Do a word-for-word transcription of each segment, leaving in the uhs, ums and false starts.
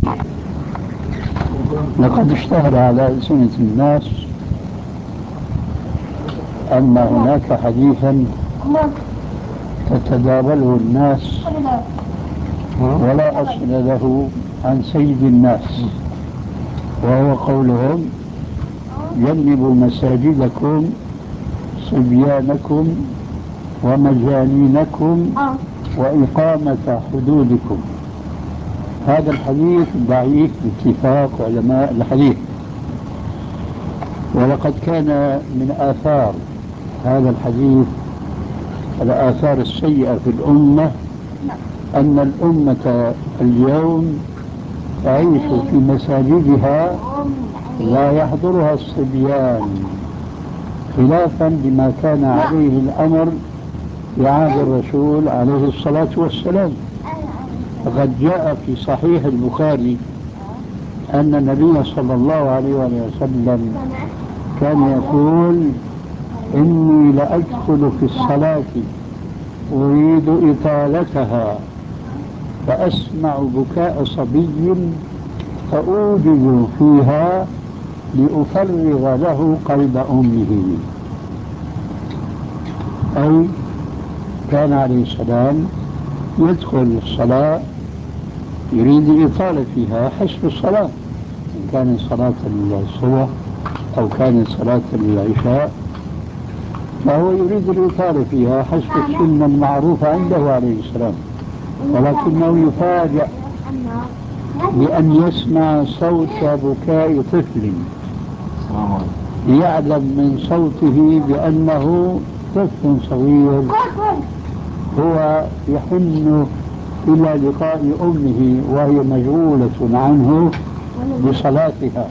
لقد اشتهر على ألسنة الناس أن هناك حديثا تتداوله الناس ولا أصل له عن سيد الناس، وهو قولهم: جنبوا مساجدكم صبيانكم ومجانينكم وإقامة حدودكم. هذا الحديث ضعيف باتفاق علماء الحديث، ولقد كان من آثار هذا الحديث، الآثار السيئة في الأمة، أن الأمة اليوم تعيش في مساجدها لا يحضرها الصبيان، خلافا لما كان عليه الأمر في عهد الرسول عليه الصلاة والسلام. فقد جاء في صحيح البخاري أن النبي صلى الله عليه وسلم كان يقول: إني لأدخل في الصلاة أريد إطالتها فأسمع بكاء صبي فأوجد فيها لأفرغ له قلب أمه. أي كان عليه السلام يدخل الصلاة يريد الإطالة فيها حسب الصلاة، إن كانت صلاة الصبح أو كانت صلاة العشاء، فهو يريد الإطالة فيها حسب السنة المعروفة عنده عليه السلام، ولكنه يفاجأ بأن يسمع صوت بكاء طفل، يعلم من صوته بأنه طفل صغير هو يحن إلى لقاء أمه وهي مشغولة عنه بصلاتها.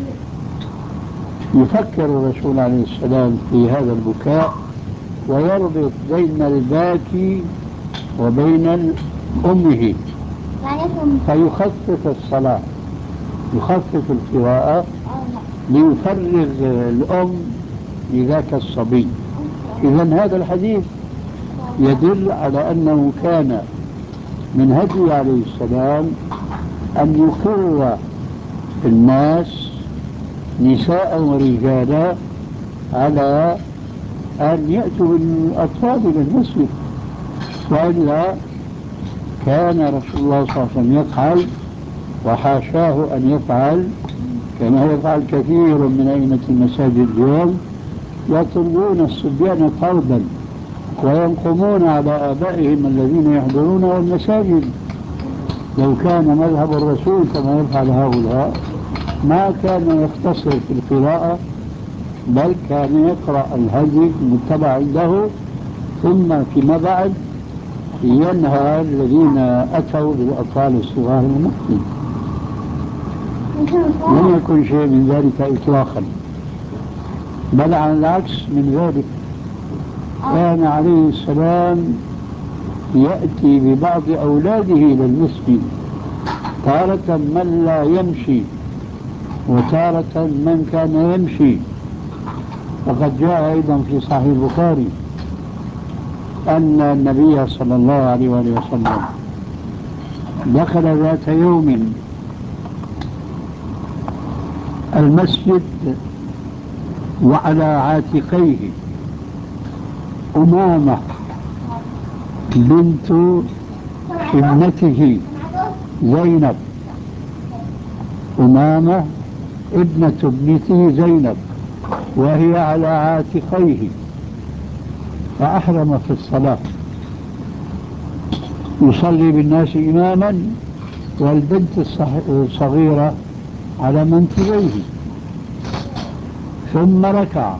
يفكر الرسول عليه السلام في هذا البكاء ويربط بين الباكي وبين أمه، فيخفف الصلاة، يخفف القراءة ليفرغ الأم لذاك الصبي. إذن هذا الحديث يدل على أنه كان من هدي عليه السلام أن يقر الناس نساء ورجالا على أن يأتوا بالأطفال إلى المسجد، وإلا كان رسول الله صلى الله عليه وسلم يفعل، وحاشاه أن يفعل، كان يفعل كثير من أئمة المساجد اليوم، يطردون الصبيان طردا وينقمون على آبائهم الذين يحضرون المساجد. لو كان مذهب الرسول كما يفعل هؤلاء ما كان يختصر في القراءة، بل كان يقرأ الهدي المتبع عنده، ثم فيما بعد ينهى الذين أتوا بالأطفال الصغار المسجد. لم يكن شيء من ذلك إطلاقا، بل على العكس من ذلك، كان عليه السلام يأتي ببعض أولاده إلى المسجد، تارة من لا يمشي وتارة من كان يمشي. وقد جاء أيضا في صحيح البخاري أن النبي صلى الله عليه وسلم دخل ذات يوم المسجد وعلى عاتقيه أمامة بنت ابنته زينب، أمامة ابنة ابنته زينب، وهي على عاتقيه، فأحرم في الصلاة يصلي بالناس إماما والبنت الصغيرة على منكبيه، ثم ركع،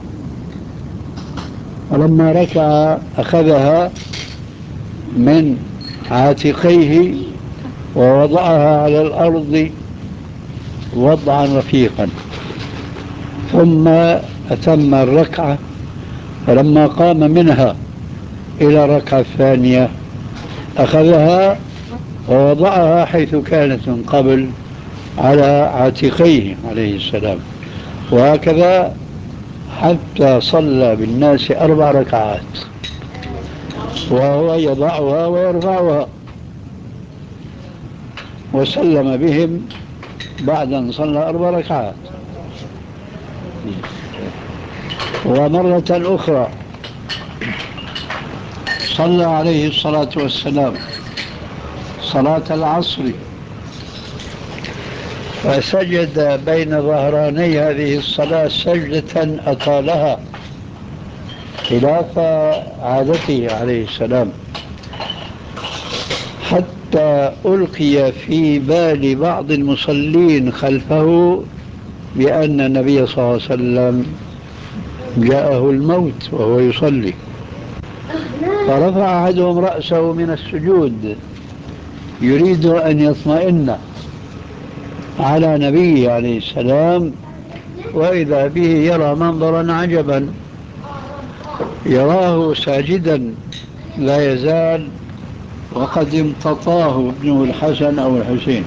ولما ركع أخذها من عاتقيه ووضعها على الأرض وضعا رفيقا، ثم أتم الركعة، فلما قام منها إلى الركعة الثانية أخذها ووضعها حيث كانت من قبل على عاتقيه عليه السلام، وهكذا حتى صلى بالناس أربع ركعات وهو يضعها ويرفعها. وسلم بهم بعد أن صلى أربع ركعات. ومرة أخرى صلى عليه الصلاة والسلام صلاة العصر، فسجد بين ظهراني هذه الصلاة سجدة أطالها خلاف عادته عليه السلام، حتى ألقي في بال بعض المصلين خلفه بأن النبي صلى الله عليه وسلم جاءه الموت وهو يصلي، فرفع أحدهم رأسه من السجود يريد أن يطمئن على نبيه عليه السلام، وإذا به يرى منظرا عجبا، يراه ساجدا لا يزال وقد امتطاه ابنه الحسن أو الحسين،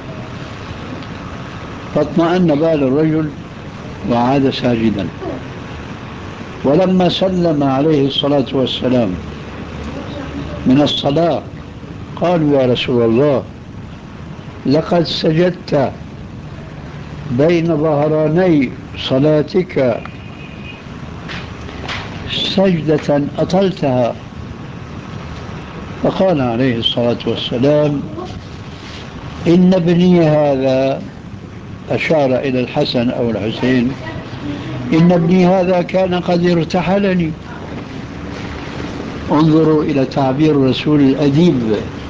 فاطمأن بال الرجل وعاد ساجدا. ولما سلم عليه الصلاة والسلام من الصلاة قالوا: يا رسول الله، لقد سجدت بين ظهراني صلاتك سجدة أطلتها. فقال عليه الصلاة والسلام: إن ابني هذا، أشار إلى الحسن أو الحسين، إن ابني هذا كان قد ارتحلني. انظروا إلى تعبير الرسول الأديب،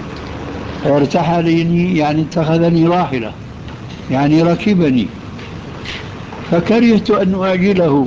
ارتحلني يعني اتخذني راحلة، يعني ركبني، فكرهت أن أعجله.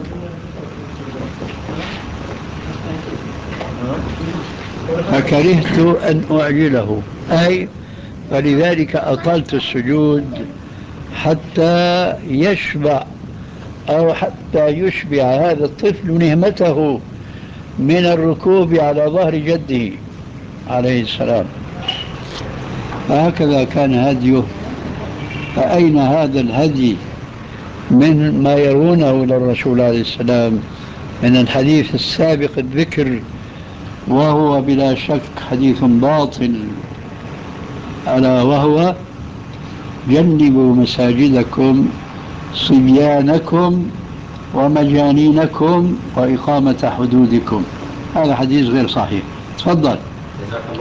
فكرهت أن أعجله أي فلذلك أطلت السجود حتى يشبع أو حتى يشبع هذا الطفل نهمته من الركوب على ظهر جده عليه السلام. فهكذا كان هديه. فأين هذا الهدي من ما يرونه للرسول عليه السلام من الحديث السابق الذكر، وهو بلا شك حديث باطل، ألا وهو: جنبوا مساجدكم صبيانكم ومجانينكم وإقامة حدودكم. هذا حديث غير صحيح. تفضل.